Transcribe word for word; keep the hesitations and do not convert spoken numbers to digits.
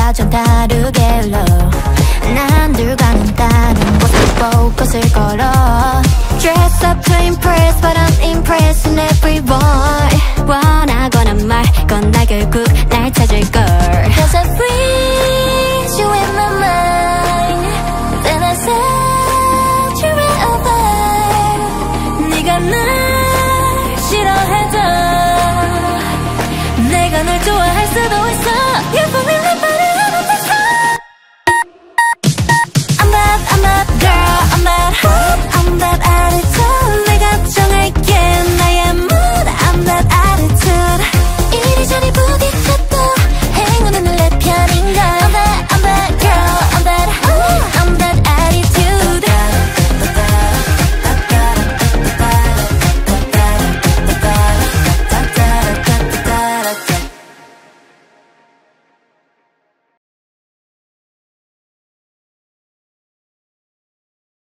너와 좀 다르게 love 난 늘 가는 다른 곳을 focus을 걸어 Dress up to impress but I'm impressing everyone 원하거나 말건 나 결국 날 찾을 걸